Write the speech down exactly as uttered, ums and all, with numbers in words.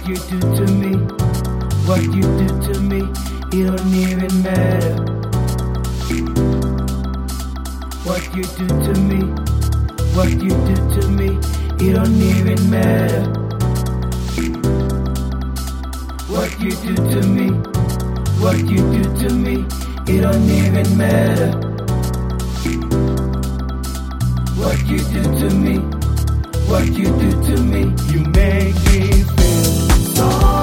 What you do to me, what you do to me, it don't even matter. What you do to me, what you do to me, it don't even matter. What you do to me, what you do to me, it don't even matter. What you do to me, what you do to me, you make me feel so